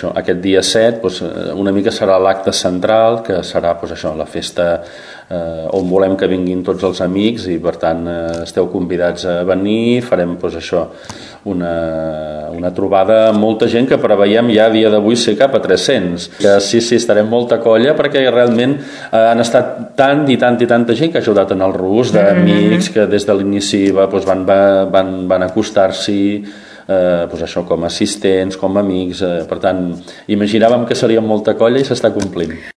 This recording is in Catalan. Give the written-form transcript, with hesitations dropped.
Aquest dia 7 una mica serà l'acte central, que serà la festa on volem que vinguin tots els amics i per tant esteu convidats a venir. Farem una trobada amb molta gent que preveiem ja a dia d'avui ser cap a 300. Sí, estarem molta colla perquè realment han estat tanta gent que ha ajudat en el rus, d'amics que des de l'inici van acostar-s'hi com a assistents, com a amics. Per tant, imaginàvem que seríem molta colla i s'està complint.